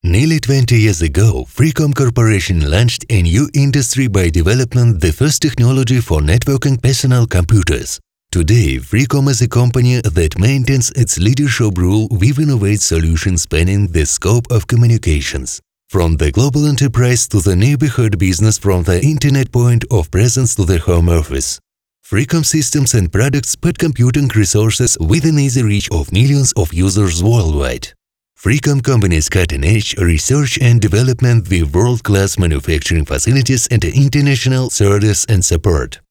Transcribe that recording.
Nearly 20 years ago, Freecom Corporation launched a new industry by developing the first technology for networking personal computers. Today, Freecom is a company that maintains its leadership role with innovative solutions spanning the scope of communications. From the global enterprise to the neighborhood business, from the internet point of presence to the home office. Freecom systems and products put computing resources within easy reach of millions of users worldwide. Freecom combines cutting-edge research and development with world-class manufacturing facilities and international service and support.